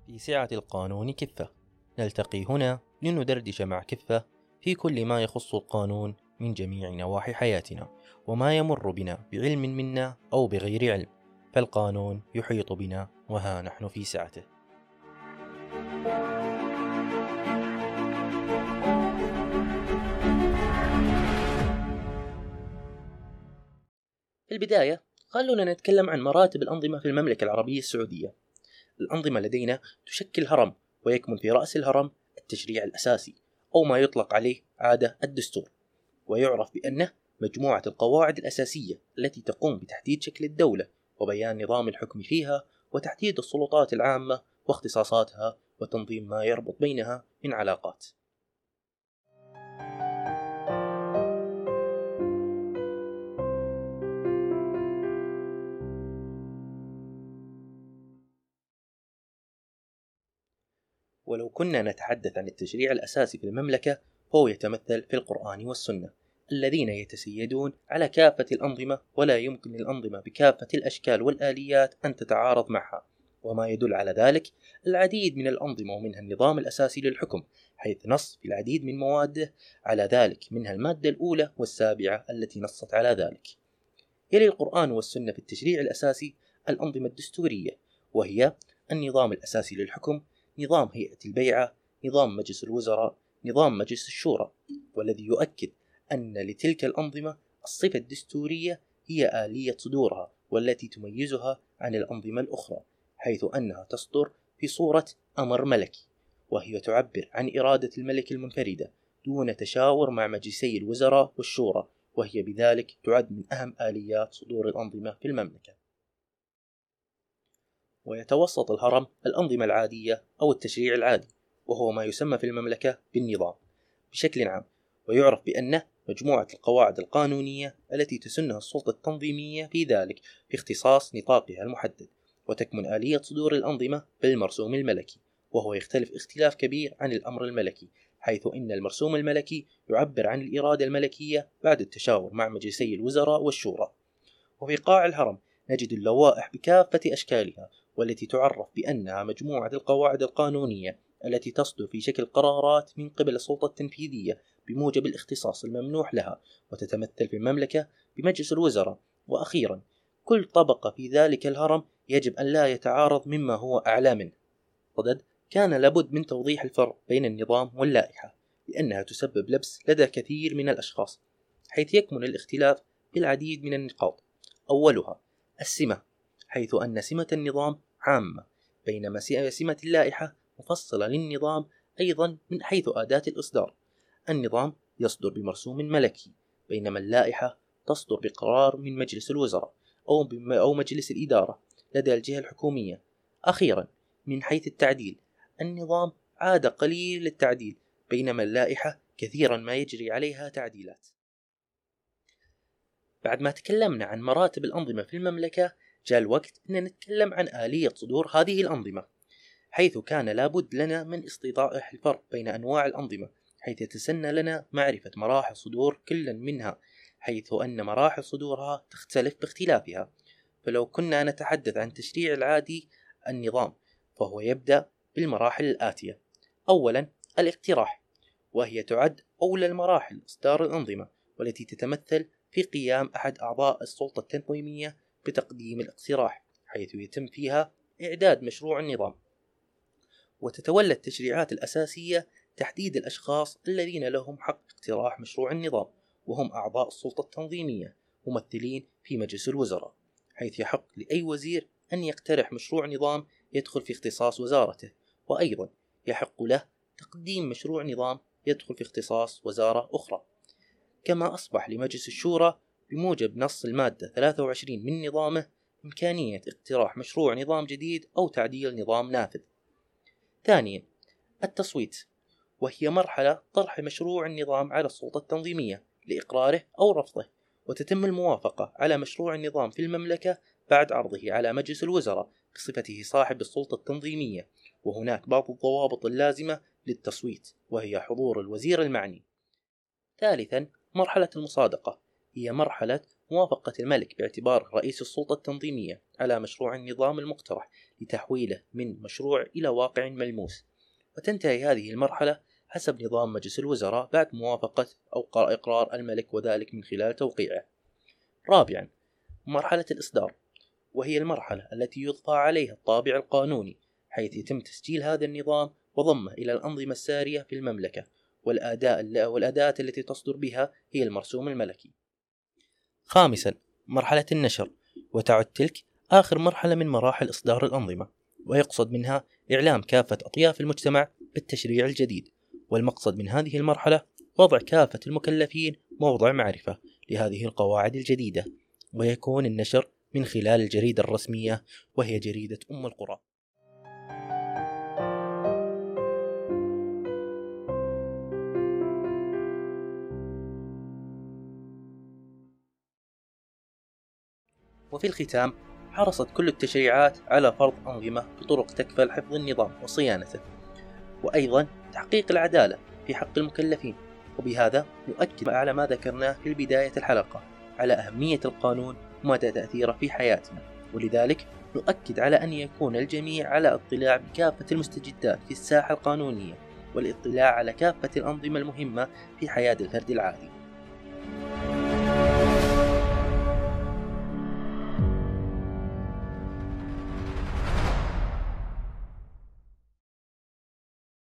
في سعة القانون كفة. نلتقي هنا لندردش مع كفة في كل ما يخص القانون من جميع نواحي حياتنا، وما يمر بنا بعلم منا أو بغير علم، فالقانون يحيط بنا وها نحن في سعته. في البداية خلونا نتكلم عن مراتب الأنظمة في المملكة العربية السعودية. الأنظمة لدينا تشكل هرم، ويكمن في رأس الهرم التشريع الأساسي أو ما يطلق عليه عادة الدستور، ويعرف بأنه مجموعة القواعد الأساسية التي تقوم بتحديد شكل الدولة وبيان نظام الحكم فيها وتحديد السلطات العامة واختصاصاتها وتنظيم ما يربط بينها من علاقات. ولو كنا نتحدث عن التشريع الأساسي في المملكة فهو يتمثل في القرآن والسنة الذين يتسيدون على كافة الأنظمة، ولا يمكن للأنظمة بكافة الأشكال والآليات أن تتعارض معها. وما يدل على ذلك العديد من الأنظمة، ومنها النظام الأساسي للحكم حيث نص في العديد من مواده على ذلك، منها المادة الأولى والسابعة التي نصت على ذلك. يلي القرآن والسنة في التشريع الأساسي الأنظمة الدستورية، وهي النظام الأساسي للحكم، نظام هيئة البيعة، نظام مجلس الوزراء، نظام مجلس الشورى، والذي يؤكد أن لتلك الأنظمة الصفة الدستورية هي آلية صدورها والتي تميزها عن الأنظمة الأخرى، حيث أنها تصدر في صورة أمر ملكي، وهي تعبر عن إرادة الملك المنفردة دون تشاور مع مجلسي الوزراء والشورى، وهي بذلك تعد من أهم آليات صدور الأنظمة في المملكة. ويتوسط الهرم الأنظمة العادية أو التشريع العادي، وهو ما يسمى في المملكة بالنظام بشكل عام، ويعرف بأنه مجموعة القواعد القانونية التي تسنها السلطة التنظيمية في ذلك في اختصاص نطاقها المحدد. وتكمن آلية صدور الأنظمة بالمرسوم الملكي، وهو يختلف اختلاف كبير عن الأمر الملكي، حيث إن المرسوم الملكي يعبر عن الإرادة الملكية بعد التشاور مع مجلسي الوزراء والشورى. وفي قاع الهرم نجد اللوائح بكافة أشكالها، والتي تعرف بأنها مجموعة القواعد القانونية التي تصدر في شكل قرارات من قبل السلطة التنفيذية بموجب الاختصاص الممنوح لها، وتتمثل في المملكة بمجلس الوزراء. وأخيرا كل طبقة في ذلك الهرم يجب أن لا يتعارض مما هو أعلى منه. صدد كان لابد من توضيح الفرق بين النظام واللائحة، لأنها تسبب لبس لدى كثير من الأشخاص، حيث يكمن الاختلاف بالعديد من النقاط. أولها السمة، حيث أن سمة النظام عامة، بينما سمة اللائحة مفصلة للنظام أيضا من حيث أداة الإصدار. النظام يصدر بمرسوم ملكي، بينما اللائحة تصدر بقرار من مجلس الوزراء أو مجلس الإدارة لدى الجهة الحكومية. أخيرا من حيث التعديل، النظام عادة قليل للتعديل، بينما اللائحة كثيرا ما يجري عليها تعديلات. بعد ما تكلمنا عن مراتب الأنظمة في المملكة، جاء الوقت أن نتكلم عن آلية صدور هذه الأنظمة، حيث كان لابد لنا من استيضاح الفرق بين أنواع الأنظمة، حيث يتسنى لنا معرفة مراحل صدور كل منها، حيث أن مراحل صدورها تختلف باختلافها. فلو كنا نتحدث عن التشريع العادي النظام، فهو يبدأ بالمراحل الآتية. أولا الاقتراح، وهي تعد أولى المراحل إصدار الأنظمة، والتي تتمثل في قيام أحد أعضاء السلطة التنظيمية بتقديم الاقتراح، حيث يتم فيها إعداد مشروع النظام. وتتولى التشريعات الأساسية تحديد الأشخاص الذين لهم حق اقتراح مشروع النظام، وهم أعضاء السلطة التنظيمية ممثلين في مجلس الوزراء، حيث يحق لأي وزير أن يقترح مشروع نظام يدخل في اختصاص وزارته، وأيضا يحق له تقديم مشروع نظام يدخل في اختصاص وزارة أخرى. كما أصبح لمجلس الشورى بموجب نص المادة 23 من نظامه إمكانية اقتراح مشروع نظام جديد أو تعديل نظام نافذ. ثانيا التصويت، وهي مرحلة طرح مشروع النظام على السلطة التنظيمية لإقراره أو رفضه، وتتم الموافقة على مشروع النظام في المملكة بعد عرضه على مجلس الوزراء بصفته صاحب السلطة التنظيمية. وهناك بعض الضوابط اللازمة للتصويت، وهي حضور الوزير المعني. ثالثا مرحلة المصادقة، هي مرحلة موافقة الملك باعتباره رئيس السلطة التنظيمية على مشروع النظام المقترح لتحويله من مشروع إلى واقع ملموس. وتنتهي هذه المرحلة حسب نظام مجلس الوزراء بعد موافقة أو إقرار الملك، وذلك من خلال توقيعه. رابعا، مرحلة الإصدار، وهي المرحلة التي يضفى عليها الطابع القانوني، حيث يتم تسجيل هذا النظام وضمه إلى الأنظمة السارية في المملكة، والأداة التي تصدر بها هي المرسوم الملكي. خامسا، مرحلة النشر، وتعد تلك آخر مرحلة من مراحل إصدار الأنظمة، ويقصد منها إعلام كافة أطياف المجتمع بالتشريع الجديد. والمقصد من هذه المرحلة وضع كافة المكلفين موضع معرفة لهذه القواعد الجديدة، ويكون النشر من خلال الجريدة الرسمية وهي جريدة أم القرى. وفي الختام، حرصت كل التشريعات على فرض أنظمة بطرق تكفل حفظ النظام وصيانته، وأيضا تحقيق العدالة في حق المكلفين. وبهذا نؤكد على ما ذكرناه في بداية الحلقة على أهمية القانون ومدى تأثيره في حياتنا، ولذلك نؤكد على أن يكون الجميع على اطلاع بكافة المستجدات في الساحة القانونية، والاطلاع على كافة الأنظمة المهمة في حياة الفرد العادي.